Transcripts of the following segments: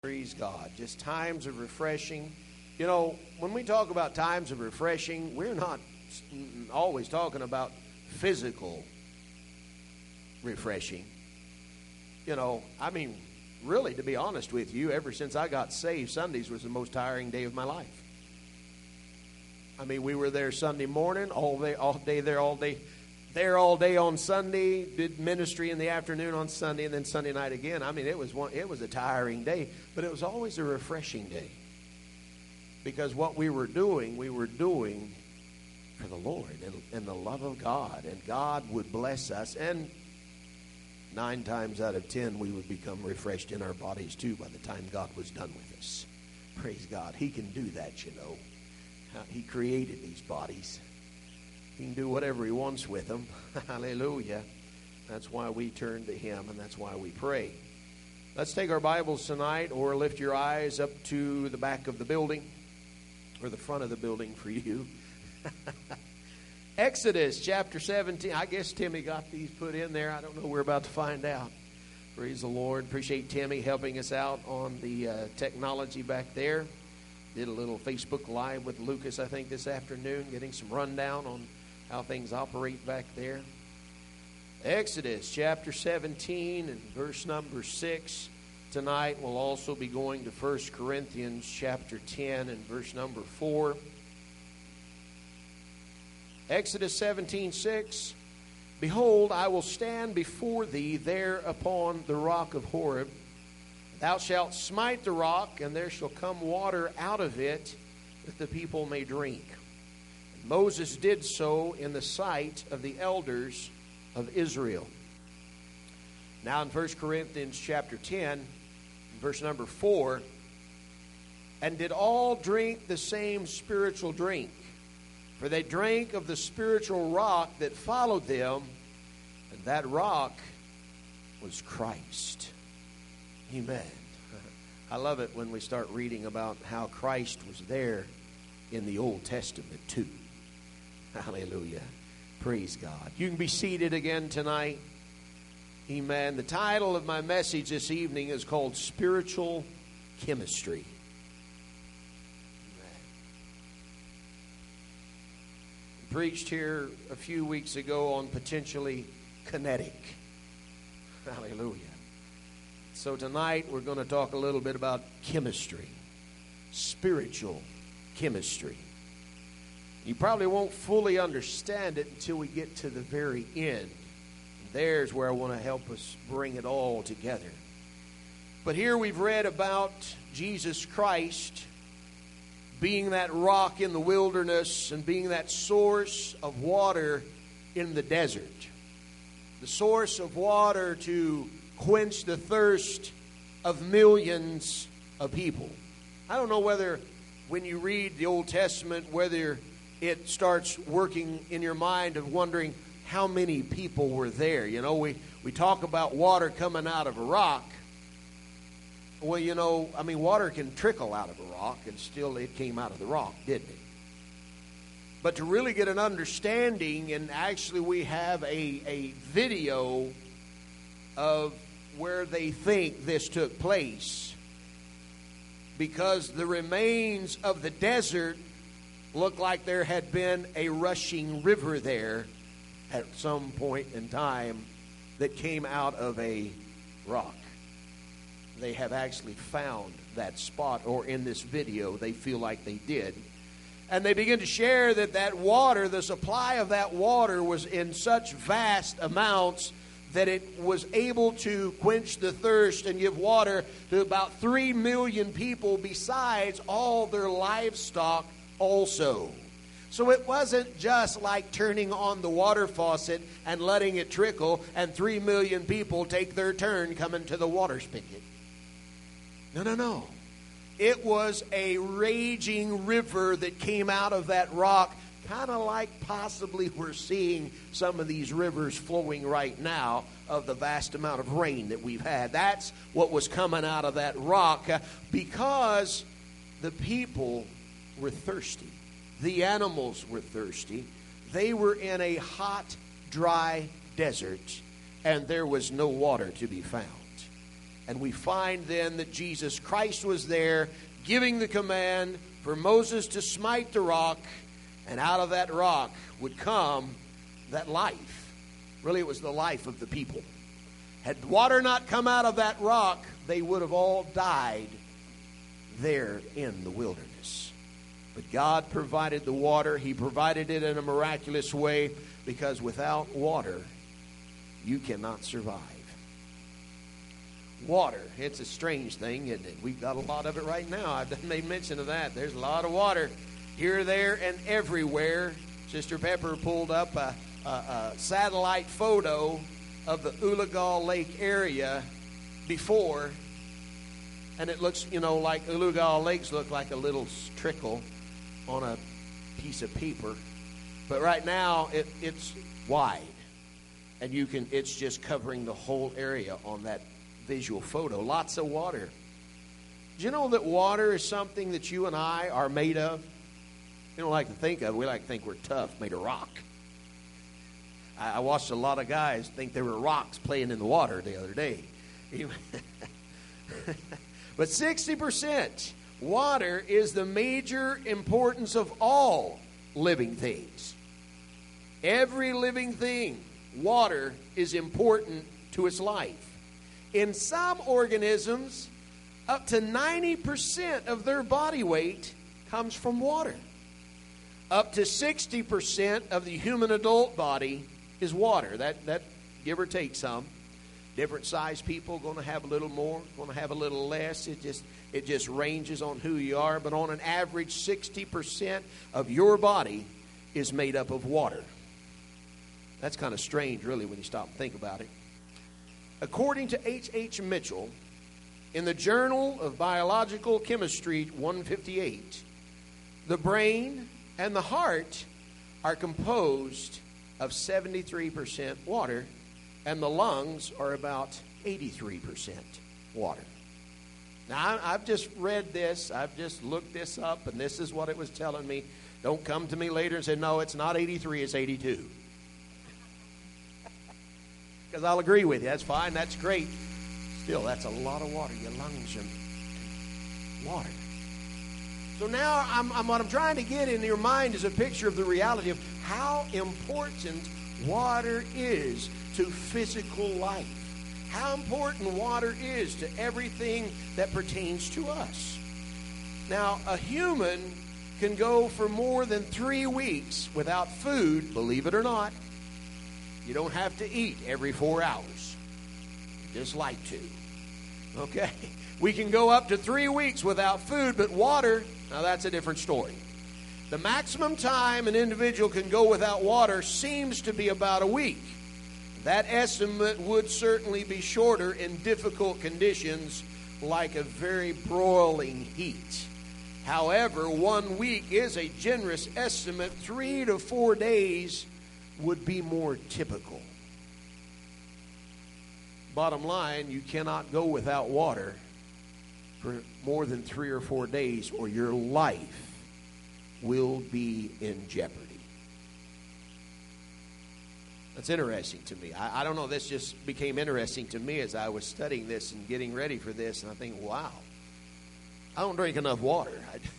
Praise God. Just times of refreshing. You know, when we talk about times of refreshing, we're not always talking about physical refreshing. You know, I mean, really, to be honest with you, ever since I got saved, Sundays was the most tiring day of my life. I mean, we were there Sunday morning, all day on Sunday, did ministry in the afternoon on Sunday, and then Sunday night again. I mean, it was a tiring day, but it was always a refreshing day. Because what we were doing for the Lord and the love of God. And God would bless us. And 9 times out of 10, we would become refreshed in our bodies too by the time God was done with us. Praise God. He can do that, you know. He created these bodies. He can do whatever he wants with them. Hallelujah. That's why we turn to him, and that's why we pray. Let's take our Bibles tonight, or lift your eyes up to the back of the building, or the front of the building for you. Exodus chapter 17. I guess Timmy got these put in there. I don't know. We're about to find out. Praise the Lord. Appreciate Timmy helping us out on the technology back there. Did a little Facebook Live with Lucas, I think, this afternoon, getting some rundown on how things operate back there. Exodus chapter 17 and verse number 6. Tonight we'll also be going to 1 Corinthians chapter 10 and verse number 4. Exodus 17:6. Behold, I will stand before thee there upon the rock of Horeb. Thou shalt smite the rock, and there shall come water out of it, that the people may drink. And Moses did so in the sight of the elders of Israel. Now in 1 Corinthians chapter 10, verse number 4, and did all drink the same spiritual drink, for they drank of the spiritual rock that followed them, and that rock was Christ. Amen. I love it when we start reading about how Christ was there in the Old Testament too. Hallelujah. Praise God. You can be seated again tonight. Amen. The title of my message this evening is called Spiritual Chemistry. Amen. I preached here a few weeks ago on potentially kinetic. Hallelujah. So tonight we're going to talk a little bit about chemistry, spiritual chemistry. You probably won't fully understand it until we get to the very end. And there's where I want to help us bring it all together. But here we've read about Jesus Christ being that rock in the wilderness and being that source of water in the desert. The source of water to quench the thirst of millions of people. I don't know whether when you read the Old Testament, whether it starts working in your mind of wondering how many people were there. You know, we talk about water coming out of a rock. Well, you know, I mean, water can trickle out of a rock, and still it came out of the rock, didn't it? But to really get an understanding, and actually we have a video of where they think this took place, because the remains of the desert look like there had been a rushing river there at some point in time that came out of a rock. They have actually found that spot, or in this video they feel like they did. And they begin to share that water, the supply of that water was in such vast amounts that it was able to quench the thirst and give water to about 3 million people, besides all their livestock also. So it wasn't just like turning on the water faucet and letting it trickle and 3 million people take their turn coming to the water spigot. No. It was a raging river that came out of that rock, kind of like possibly we're seeing some of these rivers flowing right now of the vast amount of rain that we've had. That's what was coming out of that rock, because the people were thirsty. The animals were thirsty. They were in a hot, dry desert, and there was no water to be found. And we find then that Jesus Christ was there giving the command for Moses to smite the rock, and out of that rock would come that life. Really, it was the life of the people. Had water not come out of that rock, they would have all died there in the wilderness. But God provided the water. He provided it in a miraculous way, because without water, you cannot survive. Water, it's a strange thing, isn't it? We've got a lot of it right now. I've made mention of that. There's a lot of water here, there, and everywhere. Sister Pepper pulled up a satellite photo of the Ulugal Lake area before, and it looks, like Ulugal Lakes look like a little trickle on a piece of paper. But right now, it's wide, and it's just covering the whole area on that visual photo. Lots of water. Do you know that water is something that you and I are made of? We don't like to think of. We like to think we're tough, made of rock. I watched a lot of guys think they were rocks playing in the water the other day. But 60%, water is the major importance of all living things. Every living thing, water is important to its life. In some organisms, up to 90% of their body weight comes from water. Up to 60% of the human adult body is water. That give or take some. Different size people going to have a little more, going to have a little less. It just ranges on who you are. But on an average, 60% of your body is made up of water. That's kind of strange, really, when you stop and think about it. According to H.H. Mitchell, in the Journal of Biological Chemistry 158, the brain and the heart are composed of 73% water, and the lungs are about 83% water. Now, I've just read this. I've just looked this up, and this is what it was telling me. Don't come to me later and say, no, it's not 83, it's 82. Because I'll agree with you. That's fine. That's great. Still, that's a lot of water. Your lungs are water. So now what I'm trying to get in your mind is a picture of the reality of how important water is to physical life. How important water is to everything that pertains to us. Now, a human can go for more than 3 weeks without food, believe it or not. You don't have to eat every 4 hours. You just like to. Okay? We can go up to 3 weeks without food, but water, now that's a different story. The maximum time an individual can go without water seems to be about a week. That estimate would certainly be shorter in difficult conditions like a very broiling heat. However, 1 week is a generous estimate. 3 to 4 days would be more typical. Bottom line, you cannot go without water for more than 3 or 4 days, or your life will be in jeopardy. That's interesting to me. I don't know, this just became interesting to me as I was studying this and getting ready for this, and I think, wow, I don't drink enough water.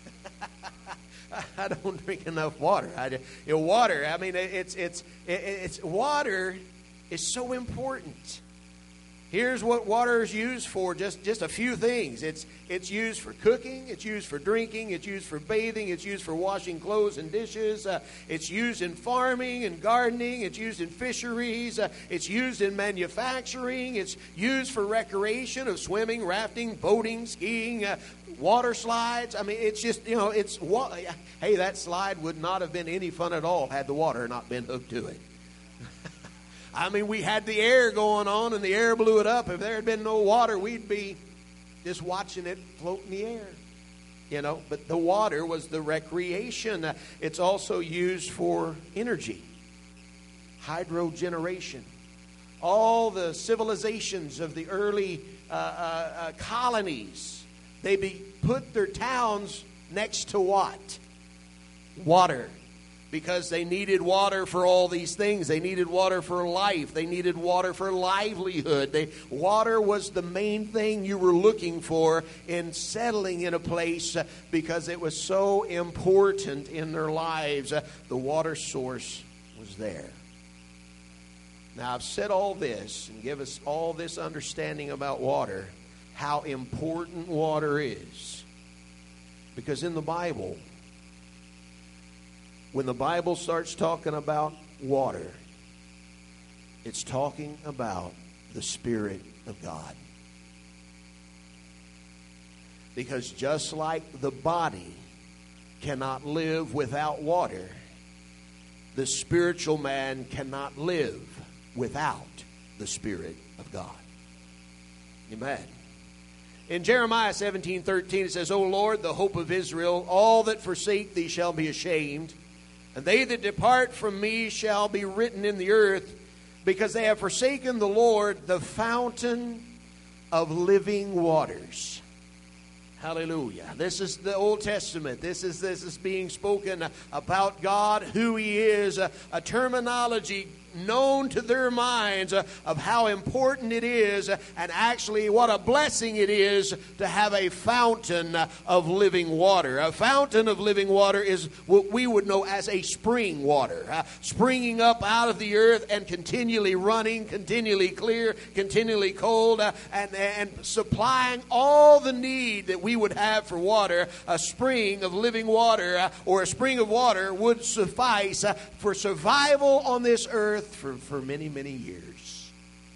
I don't drink enough water. Water, I mean, it's water is so important. Here's what water is used for, just a few things. It's used for cooking, it's used for drinking, it's used for bathing, it's used for washing clothes and dishes, it's used in farming and gardening, it's used in fisheries, it's used in manufacturing, it's used for recreation of swimming, rafting, boating, skiing, water slides. I mean, it's just, hey, that slide would not have been any fun at all had the water not been hooked to it. I mean, we had the air going on and the air blew it up. If there had been no water, we'd be just watching it float in the air. But the water was the recreation. It's also used for energy, hydrogeneration. All the civilizations of the early colonies, they put their towns next to what? Water. because they needed water for all these things. They needed water for life. They needed water for livelihood. Water was the main thing you were looking for in settling in a place because it was so important in their lives. The water source was there. Now, I've said all this and give us all this understanding about water, how important water is. Because in the Bible, when the Bible starts talking about water, it's talking about the Spirit of God. Because just like the body cannot live without water, the spiritual man cannot live without the Spirit of God. Amen. In Jeremiah 17:13 it says, O Lord, the hope of Israel, all that forsake thee shall be ashamed, and they that depart from me shall be written in the earth, because they have forsaken the Lord, the fountain of living waters. Hallelujah. This is the Old Testament. This is being spoken about God, who He is, a terminology known to their minds of how important it is, and actually what a blessing it is to have a fountain of living water. A fountain of living water is what we would know as a spring water, springing up out of the earth and continually running, continually clear, continually cold, and supplying all the need that we would have for water. A spring of living water or a spring of water would suffice for survival on this earth for many, many years.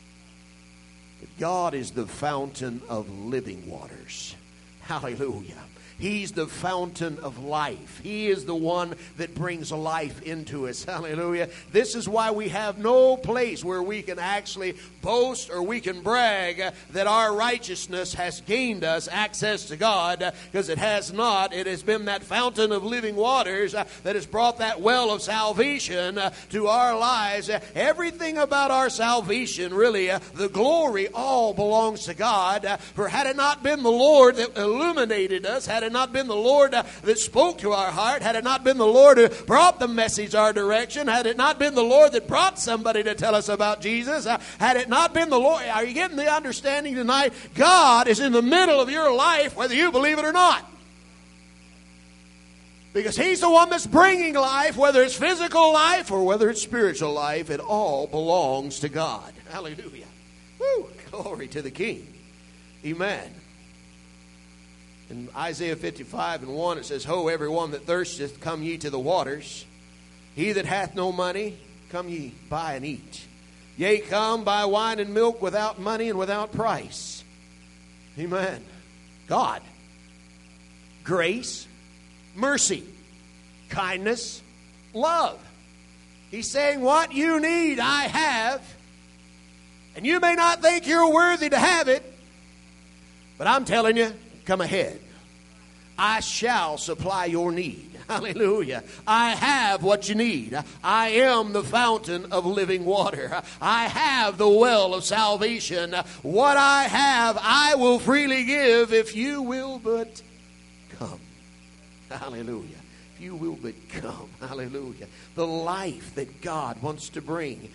But God is the fountain of living waters. Hallelujah. He's the fountain of life. He is the one that brings life into us. Hallelujah. This is why we have no place where we can actually boast or we can brag that our righteousness has gained us access to God, because it has not. It has been that fountain of living waters that has brought that well of salvation to our lives. Everything about our salvation, really, the glory all belongs to God. For had it not been the Lord that illuminated us, had it not been the Lord that spoke to our heart, had it not been the Lord who brought the message our direction, had it not been the Lord that brought somebody to tell us about Jesus, had it not been the Lord, are you getting the understanding tonight? God is in the middle of your life, whether you believe it or not. Because He's the one that's bringing life, whether it's physical life or whether it's spiritual life. It all belongs to God. Hallelujah. Woo, glory to the King. Amen. In Isaiah 55:1 it says, Ho, everyone that thirsteth, come ye to the waters. He that hath no money, come ye buy and eat. Yea, come, buy wine and milk without money and without price. Amen. God. Grace, mercy, kindness, love. He's saying, what you need, I have. And you may not think you're worthy to have it, but I'm telling you, come ahead. I shall supply your need. Hallelujah. I have what you need. I am the fountain of living water. I have the well of salvation. What I have, I will freely give if you will but come. Hallelujah. If you will but come. Hallelujah. The life that God wants to bring.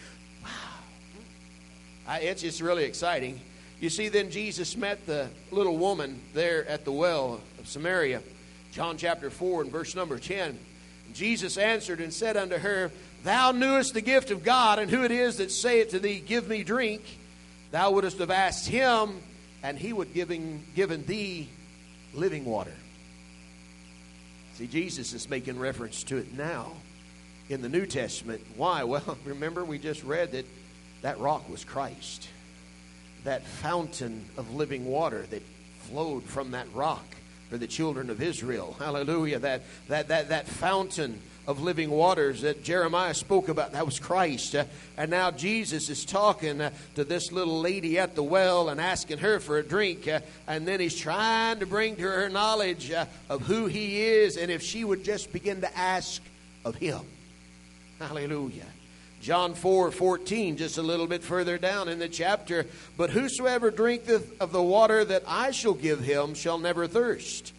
Wow. It's just really exciting. You see, then Jesus met the little woman there at the well of Samaria. John chapter 4 and verse number 10. Jesus answered and said unto her, Thou knewest the gift of God, and who it is that saith to thee, Give me drink. Thou wouldest have asked him, and he would given thee living water. See, Jesus is making reference to it now in the New Testament. Why? Well, remember we just read that rock was Christ. That fountain of living water that flowed from that rock for the children of Israel. Hallelujah. That fountain of living waters that Jeremiah spoke about, that was Christ. And now Jesus is talking to this little lady at the well and asking her for a drink. And then He's trying to bring to her knowledge of who He is, and if she would just begin to ask of Him. Hallelujah. John 4:14, just a little bit further down in the chapter. But whosoever drinketh of the water that I shall give him shall never thirst.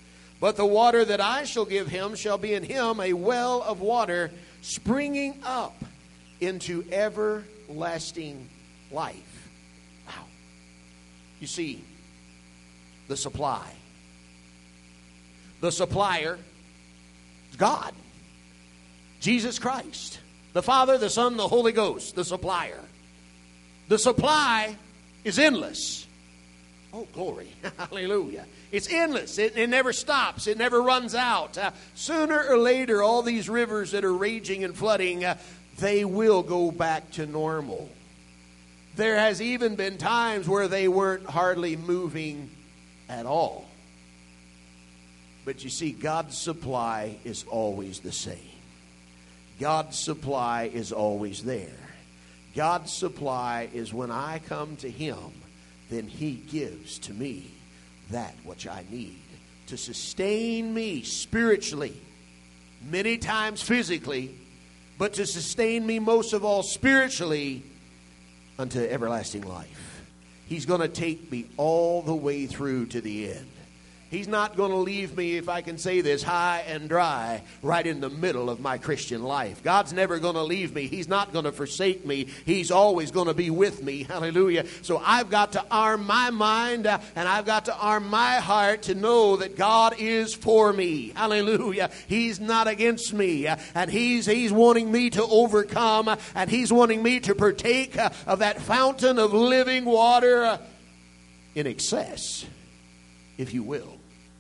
But the water that I shall give him shall be in him a well of water springing up into everlasting life. Wow. You see, the supply. The supplier is God. Jesus Christ. The Father, the Son, the Holy Ghost. The supplier. The supply is endless. Oh, glory. Hallelujah. It's endless. It never stops. It never runs out. Sooner or later, all these rivers that are raging and flooding, they will go back to normal. There has even been times where they weren't hardly moving at all. But you see, God's supply is always the same. God's supply is always there. God's supply is when I come to him, then he gives to me that which I need to sustain me spiritually, many times physically, but to sustain me most of all spiritually unto everlasting life. He's going to take me all the way through to the end. He's not going to leave me, if I can say this, high and dry right in the middle of my Christian life. God's never going to leave me. He's not going to forsake me. He's always going to be with me. Hallelujah. So I've got to arm my mind and I've got to arm my heart to know that God is for me. Hallelujah. He's not against me. And He's wanting me to overcome, and He's wanting me to partake of that fountain of living water in excess, if you will.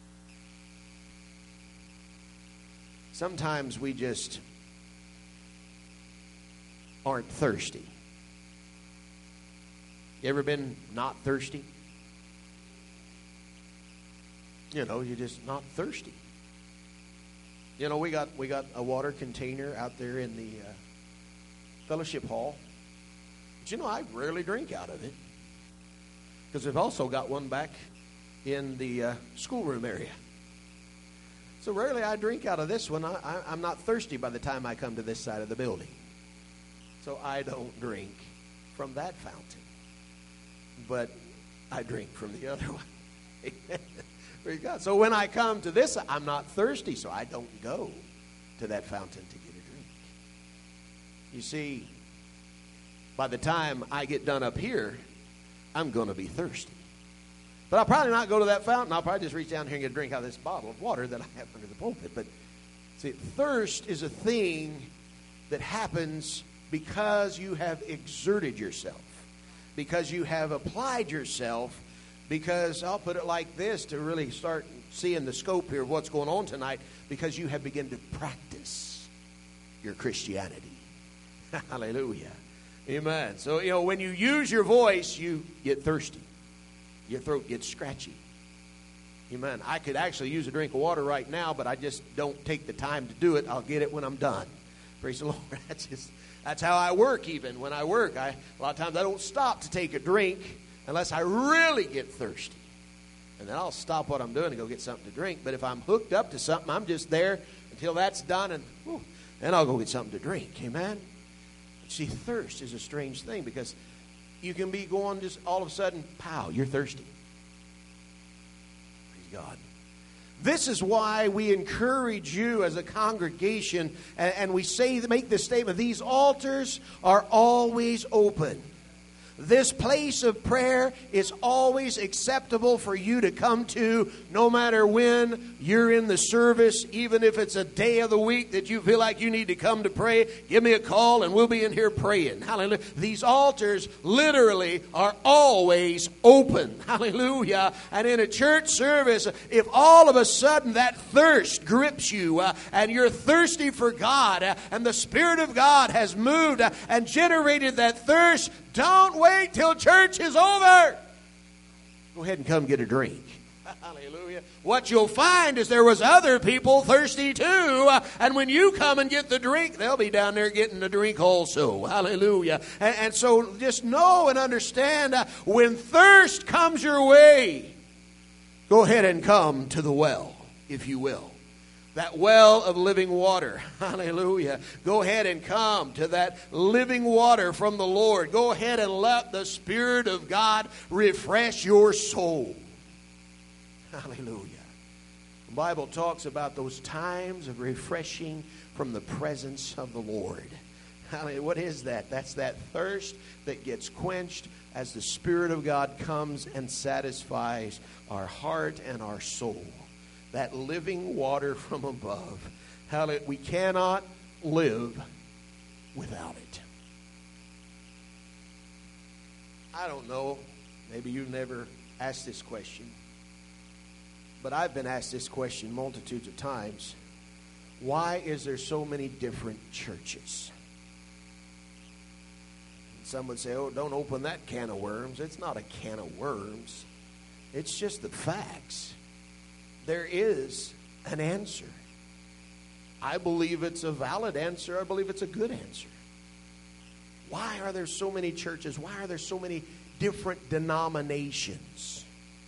Sometimes we just aren't thirsty. You ever been not thirsty? You know, you're just not thirsty. You know, we got a water container out there in the fellowship hall. But you know, I rarely drink out of it, because we've also got one back in the schoolroom area. So rarely I drink out of this one. I'm not thirsty by the time I come to this side of the building. So I don't drink from that fountain. But I drink from the other one. Praise God. So when I come to this, I'm not thirsty, so I don't go to that fountain to get a drink. You see, by the time I get done up here, I'm going to be thirsty. But I'll probably not go to that fountain. I'll probably just reach down here and get a drink out of this bottle of water that I have under the pulpit. But see, thirst is a thing that happens because you have exerted yourself, because you have applied yourself, because I'll put it like this to really start seeing the scope here of what's going on tonight, because you have begun to practice your Christianity. Hallelujah. Amen. So, you know, when you use your voice, you get thirsty. Your throat gets scratchy. Amen. I could actually use a drink of water right now, but I just don't take the time to do it. I'll get it when I'm done. Praise the Lord. That's how I work. Even when I work, a lot of times I don't stop to take a drink unless I really get thirsty. And then I'll stop what I'm doing and go get something to drink. But if I'm hooked up to something, I'm just there until that's done, and then I'll go get something to drink. Amen. But see, thirst is a strange thing, because you can be going just all of a sudden, pow, you're thirsty. Praise God. This is why we encourage you as a congregation, and we make this statement: these altars are always open. This place of prayer is always acceptable for you to come to, no matter when you're in the service. Even if it's a day of the week that you feel like you need to come to pray, give me a call and we'll be in here praying. Hallelujah. These altars literally are always open. Hallelujah. And in a church service, if all of a sudden that thirst grips you and you're thirsty for God and the Spirit of God has moved and generated that thirst, don't wait till church is over. Go ahead and come get a drink. Hallelujah. What you'll find is there was other people thirsty too. And when you come and get the drink, they'll be down there getting the drink also. Hallelujah. And so just know and understand, when thirst comes your way, go ahead and come to the well, if you will. That well of living water. Hallelujah. Go ahead and come to that living water from the Lord. Go ahead and let the Spirit of God refresh your soul. Hallelujah. The Bible talks about those times of refreshing from the presence of the Lord. Hallelujah. What is that? That's that thirst that gets quenched as the Spirit of God comes and satisfies our heart and our soul. That living water from above. Hallelujah. We cannot live without it. I don't know. Maybe you've never asked this question. But I've been asked this question multitudes of times. Why is there so many different churches? Some would say, oh, don't open that can of worms. It's not a can of worms. It's just the facts. There is an answer. I believe it's a valid answer. I believe it's a good answer. Why are there so many churches? Why are there so many different denominations?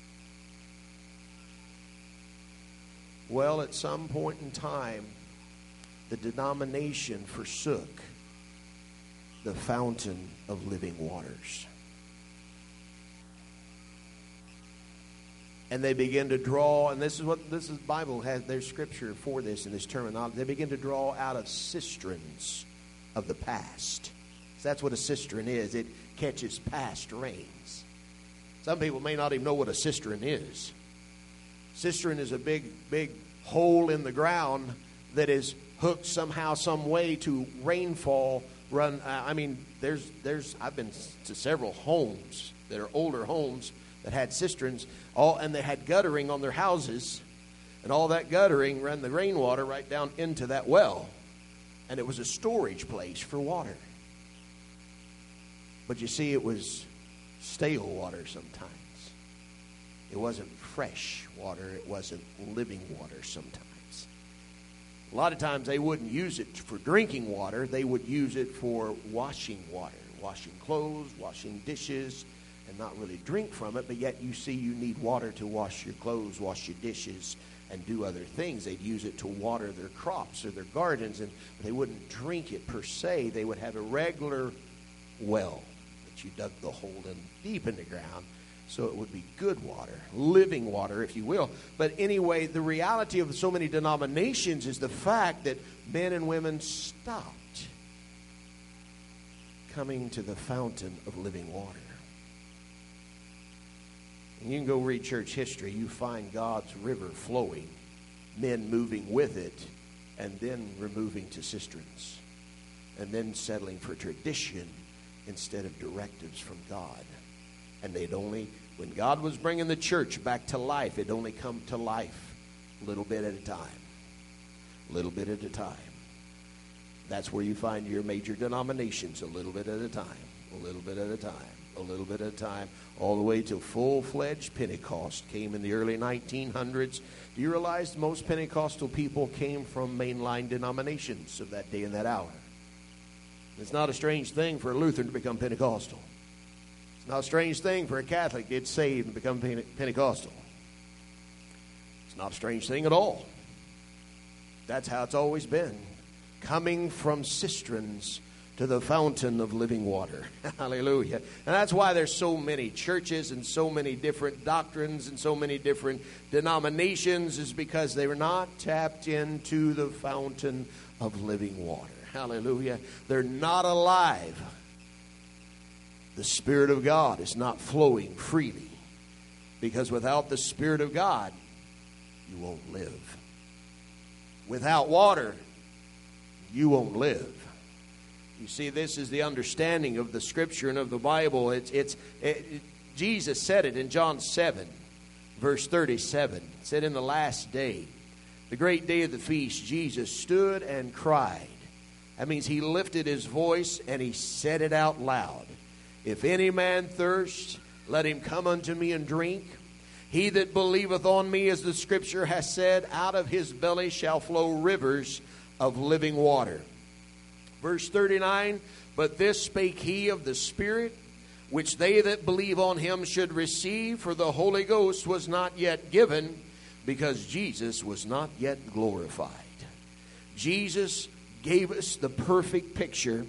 Well, at some point in time, the denomination forsook the fountain of living waters. And they begin to draw, and this is Bible has, there's scripture for this in this terminology. They begin to draw out of cisterns of the past. So that's what a cistern is. It catches past rains. Some people may not even know what a cistern is. Cistern is a big hole in the ground that is hooked somehow, some way to rainfall run. I've been to several homes that are older homes that had cisterns, and they had guttering on their houses, and all that guttering ran the rainwater right down into that well, and it was a storage place for water. But you see, it was stale water sometimes. It wasn't fresh water. It wasn't living water sometimes. A lot of times they wouldn't use it for drinking water. They would use it for washing water, washing clothes, washing dishes, and not really drink from it. But yet you see you need water to wash your clothes, wash your dishes, and do other things. They'd use it to water their crops or their gardens, and they wouldn't drink it per se. They would have a regular well that you dug the hole in deep in the ground, so it would be good water, living water, if you will. But anyway, the reality of so many denominations is the fact that men and women stopped coming to the fountain of living water. And you can go read church history. You find God's river flowing, men moving with it, and then removing to cisterns, and then settling for tradition instead of directives from God. And when God was bringing the church back to life, it'd only come to life a little bit at a time. A little bit at a time. That's where you find your major denominations, a little bit at a time, a little bit at a time, a little bit at a time, all the way to full-fledged Pentecost came in the early 1900s. Do you realize most Pentecostal people came from mainline denominations of that day and that hour? It's not a strange thing for a Lutheran to become Pentecostal. It's not a strange thing for a Catholic to get saved and become Pentecostal. It's not a strange thing at all. That's how it's always been. Coming from cisterns to the fountain of living water. Hallelujah. And that's why there's so many churches and so many different doctrines and so many different denominations, is because they were not tapped into the fountain of living water. Hallelujah. They're not alive. The Spirit of God is not flowing freely, because without the Spirit of God, you won't live. Without water, you won't live. You see, this is the understanding of the Scripture and of the Bible. Jesus said it in John 7, verse 37. It said, in the last day, the great day of the feast, Jesus stood and cried. That means he lifted his voice and he said it out loud. If any man thirst, let him come unto me and drink. He that believeth on me, as the Scripture has said, out of his belly shall flow rivers of living water. Verse 39, but this spake he of the Spirit, which they that believe on him should receive, for the Holy Ghost was not yet given, because Jesus was not yet glorified. Jesus gave us the perfect picture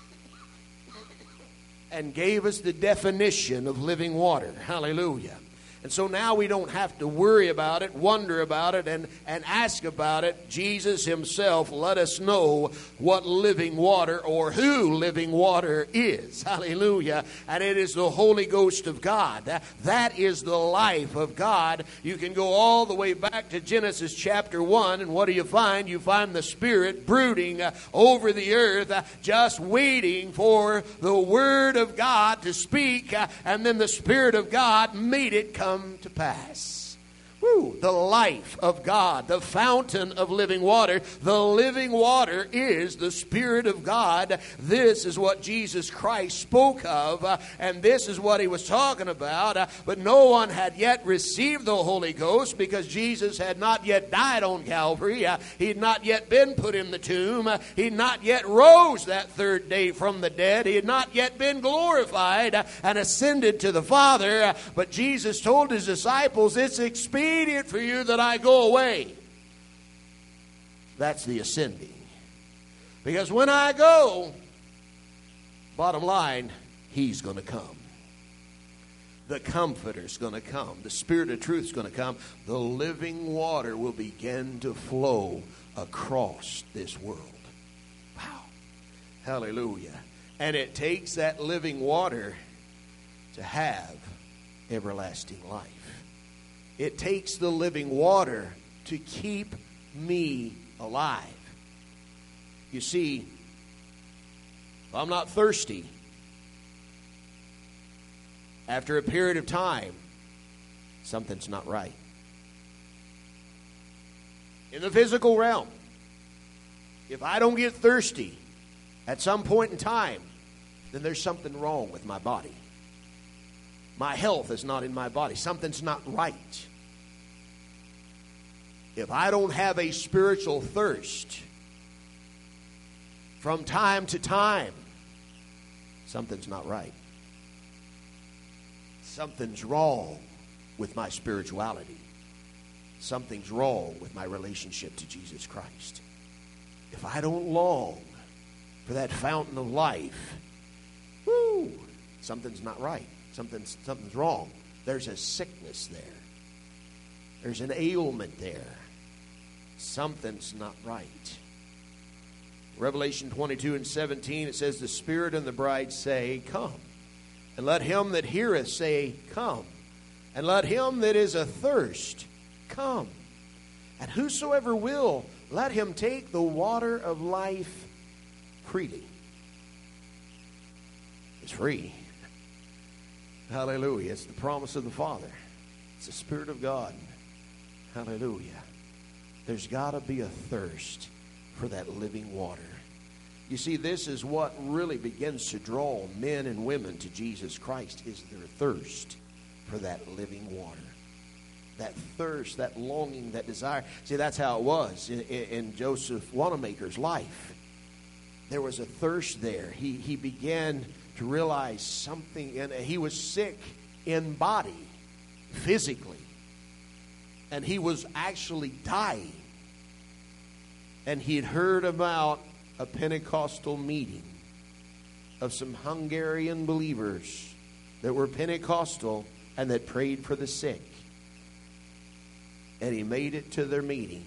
and gave us the definition of living water. Hallelujah. And so now we don't have to worry about it, wonder about it, and ask about it. Jesus himself let us know what living water, or who living water is. Hallelujah. And it is the Holy Ghost of God. That is the life of God. You can go all the way back to Genesis chapter 1, and what do you find? You find the Spirit brooding over the earth, just waiting for the Word of God to speak, and then the Spirit of God made it come to pass. Woo, the life of God, the fountain of living water. The living water is the Spirit of God. This is what Jesus Christ spoke of, and this is what he was talking about. But no one had yet received the Holy Ghost because Jesus had not yet died on Calvary. He had not yet been put in the tomb. He had not yet rose that third day from the dead. He had not yet been glorified and ascended to the Father. But Jesus told his disciples, it's expedient for you that I go away. That's the ascending. Because when I go, bottom line, he's going to come. The Comforter's going to come. The Spirit of truth's going to come. The living water will begin to flow across this world. Wow. Hallelujah. And it takes that living water to have everlasting life. It takes the living water to keep me alive. You see, if I'm not thirsty, after a period of time, something's not right. In the physical realm, if I don't get thirsty at some point in time, then there's something wrong with my body. My health is not in my body. Something's not right. If I don't have a spiritual thirst from time to time, something's not right. Something's wrong with my spirituality. Something's wrong with my relationship to Jesus Christ. If I don't long for that fountain of life, whoo, something's not right. Something's wrong. There's a sickness there. There's an ailment there. Something's not right. Revelation 22:17, it says, the Spirit and the bride say, come. And let him that heareth say, come. And let him that is athirst come. And whosoever will, let him take the water of life freely. It's free. Hallelujah. It's the promise of the Father. It's the Spirit of God. Hallelujah. There's got to be a thirst for that living water. You see, this is what really begins to draw men and women to Jesus Christ, is their thirst for that living water. That thirst, that longing, that desire. See, that's how it was in Joseph Wanamaker's life. There was a thirst there. He began to realize something, and he was sick in body, physically. And he was actually dying. And he had heard about a Pentecostal meeting of some Hungarian believers that were Pentecostal and that prayed for the sick. And he made it to their meeting.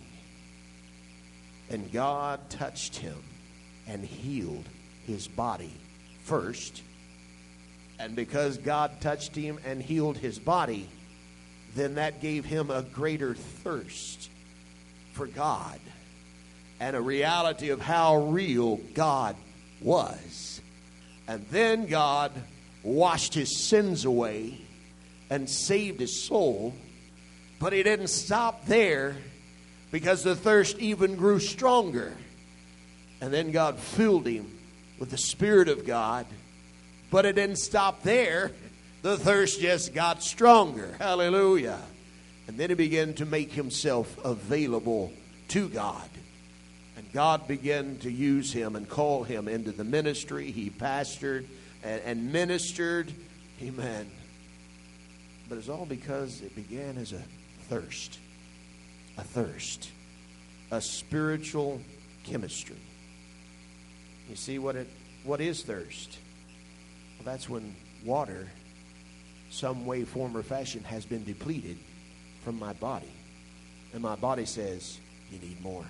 And God touched him and healed his body first. And because God touched him and healed his body, then that gave him a greater thirst for God and a reality of how real God was. And then God washed his sins away and saved his soul. But he didn't stop there, because the thirst even grew stronger. And then God filled him with the Spirit of God. But it didn't stop there. The thirst just got stronger. Hallelujah. And then he began to make himself available to God. And God began to use him and call him into the ministry. He pastored and ministered. Amen. But it's all because it began as a thirst. A thirst. A spiritual chemistry. You see what is thirst? Well, that's when water some way, form, or fashion has been depleted from my body. And my body says, you need more.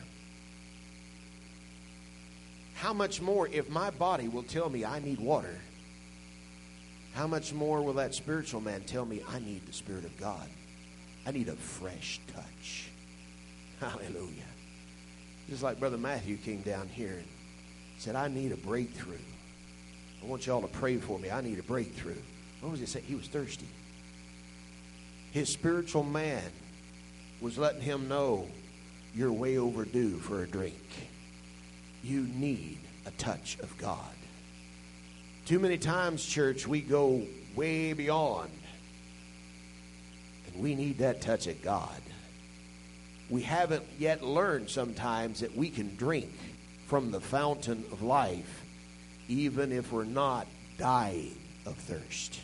How much more, if my body will tell me I need water, how much more will that spiritual man tell me I need the Spirit of God? I need a fresh touch. Hallelujah. Just like Brother Matthew came down here and said, I need a breakthrough. I want y'all to pray for me. I need a breakthrough. What was he saying? He was thirsty. His spiritual man was letting him know, you're way overdue for a drink. You need a touch of God. Too many times, church, we go way beyond. And we need that touch of God. We haven't yet learned sometimes that we can drink from the fountain of life even if we're not dying of thirst.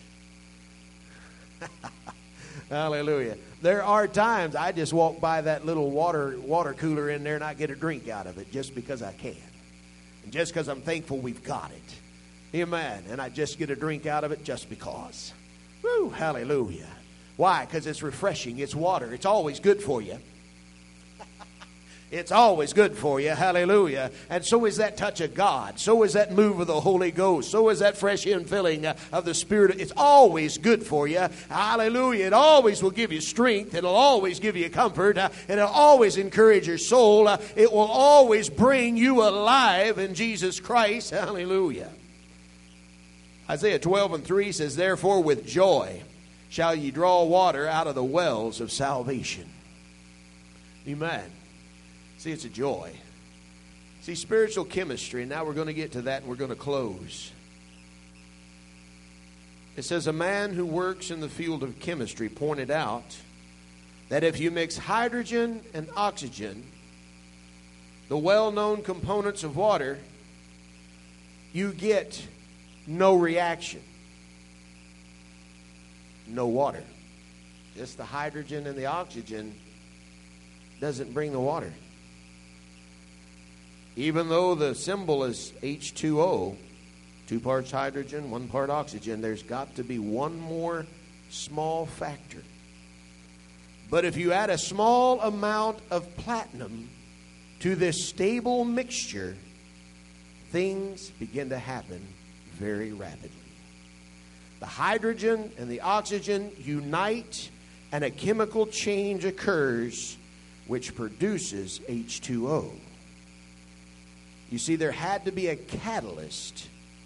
Hallelujah. There are times I just walk by that little water cooler in there and I get a drink out of it just because I can. And just because I'm thankful we've got it. Amen. And I just get a drink out of it just because. Woo, hallelujah. Why? Because it's refreshing. It's water. It's always good for you. It's always good for you. Hallelujah. And so is that touch of God. So is that move of the Holy Ghost. So is that fresh infilling of the Spirit. It's always good for you. Hallelujah. It always will give you strength. It'll always give you comfort. And it'll always encourage your soul. It will always bring you alive in Jesus Christ. Hallelujah. Isaiah 12:3 says, therefore with joy shall ye draw water out of the wells of salvation. Amen. See, it's a joy. See, spiritual chemistry, and now we're going to get to that and we're going to close. It says, a man who works in the field of chemistry pointed out that if you mix hydrogen and oxygen, the well-known components of water, you get no reaction. No water. Just the hydrogen and the oxygen doesn't bring the water. Even though the symbol is H2O, 2 parts hydrogen, 1 part oxygen, there's got to be one more small factor. But if you add a small amount of platinum to this stable mixture, things begin to happen very rapidly. The hydrogen and the oxygen unite, and a chemical change occurs which produces H2O. You see, there had to be a catalyst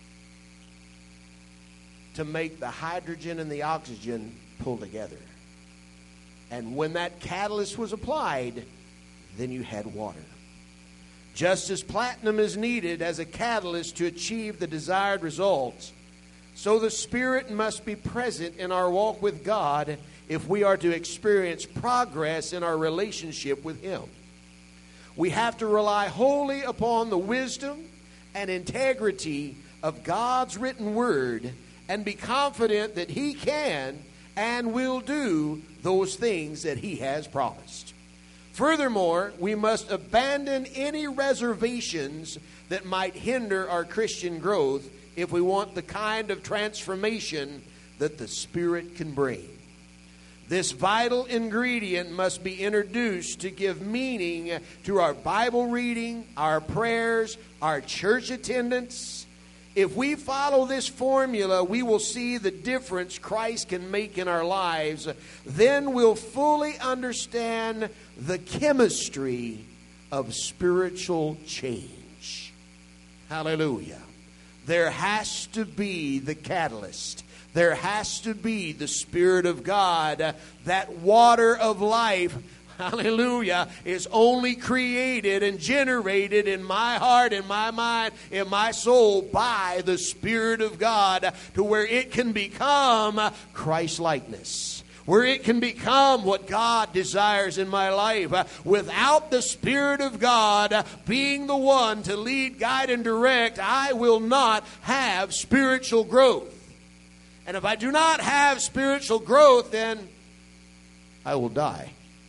to make the hydrogen and the oxygen pull together. And when that catalyst was applied, then you had water. Just as platinum is needed as a catalyst to achieve the desired results, so the Spirit must be present in our walk with God if we are to experience progress in our relationship with Him. We have to rely wholly upon the wisdom and integrity of God's written word and be confident that He can and will do those things that He has promised. Furthermore, we must abandon any reservations that might hinder our Christian growth if we want the kind of transformation that the Spirit can bring. This vital ingredient must be introduced to give meaning to our Bible reading, our prayers, our church attendance. If we follow this formula, we will see the difference Christ can make in our lives. Then we'll fully understand the chemistry of spiritual change. Hallelujah. There has to be the catalyst. There has to be the Spirit of God. That water of life, hallelujah, is only created and generated in my heart, in my mind, in my soul by the Spirit of God, to where it can become Christ-likeness, where it can become what God desires in my life. Without the Spirit of God being the one to lead, guide, and direct, I will not have spiritual growth. And if I do not have spiritual growth, then I will die.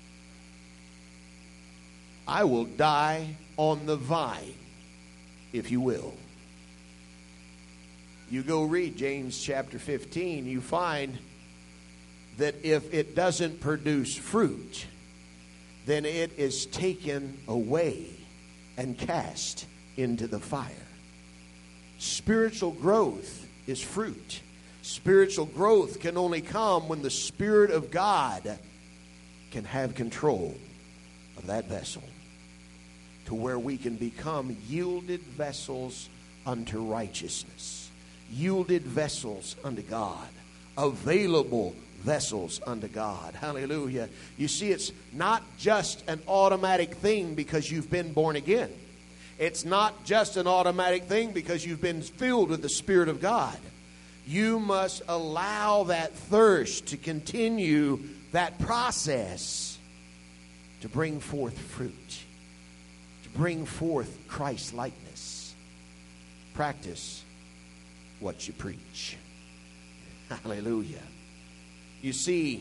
I will die on the vine, if you will. You go read James chapter 15, you find that if it doesn't produce fruit, then it is taken away and cast into the fire. Spiritual growth is fruit. Spiritual growth can only come when the Spirit of God can have control of that vessel, to where we can become yielded vessels unto righteousness, yielded vessels unto God, available vessels unto God. Hallelujah. You see, it's not just an automatic thing because you've been born again. It's not just an automatic thing because you've been filled with the Spirit of God. You must allow that thirst to continue, that process to bring forth fruit, to bring forth Christ-likeness. Practice what you preach. Hallelujah. You see,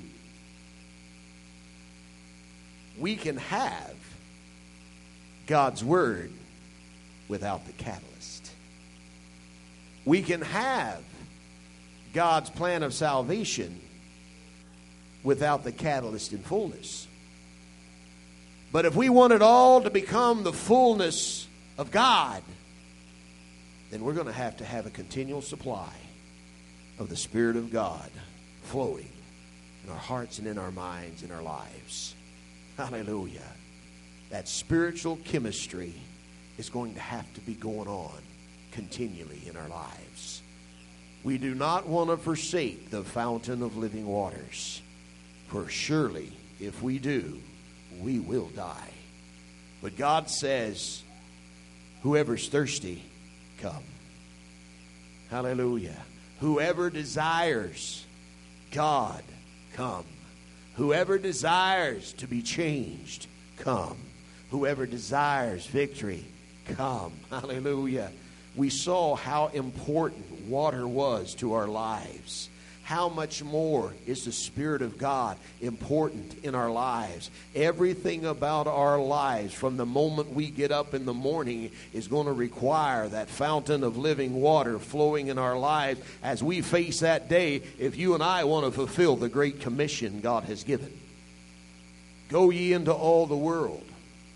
we can have God's Word without the catalyst. We can have God's plan of salvation without the catalyst in fullness. But if we want it all to become the fullness of God, then we're going to have a continual supply of the Spirit of God flowing in our hearts and in our minds, in our lives. Hallelujah. That spiritual chemistry is going to have to be going on continually in our lives. We do not want to forsake the fountain of living waters, for surely if we do, we will die. But God says, whoever's thirsty, come. Hallelujah. Whoever desires God, come. Whoever desires to be changed, come. Whoever desires victory, come. Hallelujah. We saw how important water was to our lives. How much more is the Spirit of God important in our lives? Everything about our lives from the moment we get up in the morning is going to require that fountain of living water flowing in our lives as we face that day, if you and I want to fulfill the great commission God has given. Go ye into all the world.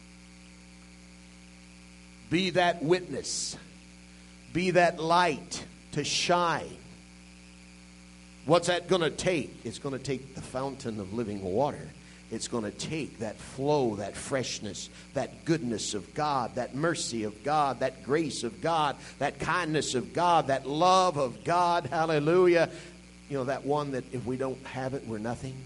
Be that witness. Be that light to shine. What's that going to take? It's going to take the fountain of living water. It's going to take that flow, that freshness, that goodness of God, that mercy of God, that grace of God, that kindness of God, that love of God. Hallelujah. You know, that one that if we don't have it, we're nothing.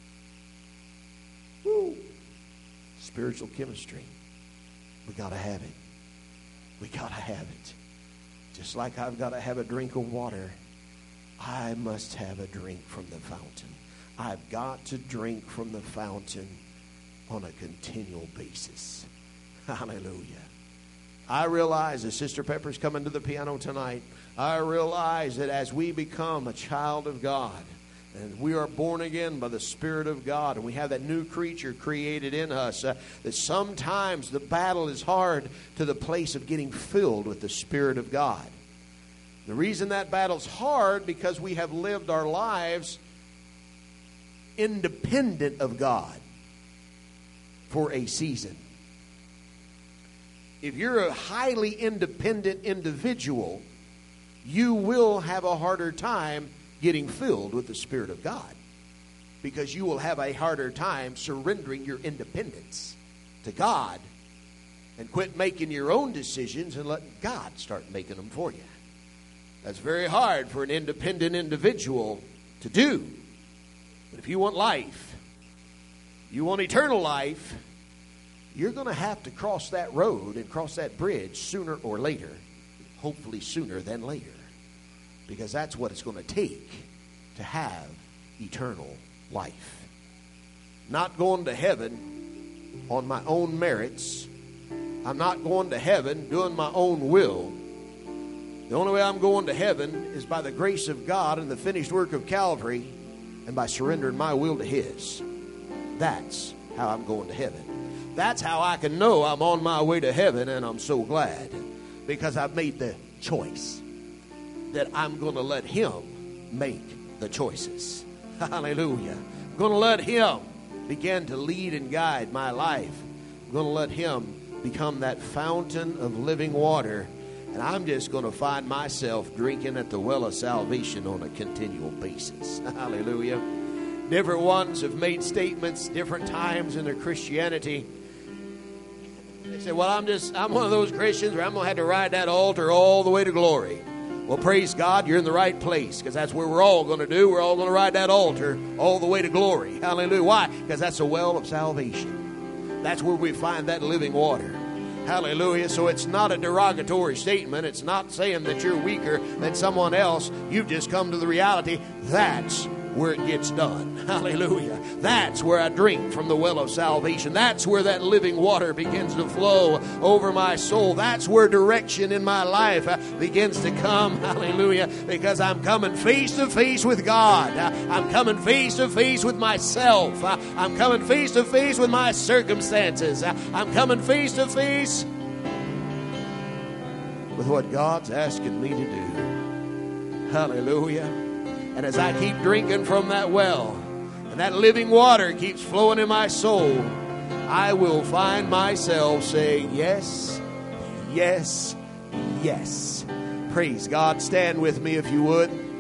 Woo. Spiritual chemistry. We got to have it. We got to have it. Just like I've got to have a drink of water, I must have a drink from the fountain. I've got to drink from the fountain on a continual basis. Hallelujah. I realize as Sister Pepper's coming to the piano tonight, I realize that as we become a child of God, and we are born again by the Spirit of God, and we have that new creature created in us, that sometimes the battle is hard to the place of getting filled with the Spirit of God. The reason that battle's hard because we have lived our lives independent of God for a season. If you're a highly independent individual, you will have a harder time getting filled with the Spirit of God, because you will have a harder time surrendering your independence to God and quit making your own decisions and let God start making them for you. That's very hard for an independent individual to do. But if you want life, you want eternal life, you're going to have to cross that road and cross that bridge sooner or later. Hopefully sooner than later. Because that's what it's going to take to have eternal life. Not going to heaven on my own merits. I'm not going to heaven doing my own will. The only way I'm going to heaven is by the grace of God and the finished work of Calvary, and by surrendering my will to His. That's how I'm going to heaven. That's how I can know I'm on my way to heaven, and I'm so glad, because I've made the choice that I'm going to let Him make the choices. Hallelujah. I'm going to let Him begin to lead and guide my life. I'm going to let Him become that fountain of living water. And I'm just going to find myself drinking at the well of salvation on a continual basis. Hallelujah. Different ones have made statements different times in their Christianity. They say, well, I'm one of those Christians where I'm going to have to ride that altar all the way to glory. Well, praise God, you're in the right place, because that's where we're all going to do. We're all going to ride that altar all the way to glory. Hallelujah. Why? Because that's a well of salvation. That's where we find that living water. Hallelujah. So it's not a derogatory statement. It's not saying that you're weaker than someone else. You've just come to the reality that's where it gets done. Hallelujah. That's where I drink from the well of salvation. That's where that living water begins to flow over my soul. That's where direction in my life begins to come. Hallelujah. Because I'm coming face to face with God. I'm coming face to face with myself. I'm coming face to face with my circumstances. I'm coming face to face with what God's asking me to do. Hallelujah. And as I keep drinking from that well, and that living water keeps flowing in my soul, I will find myself saying, yes, yes, yes. Praise God. Stand with me if you would.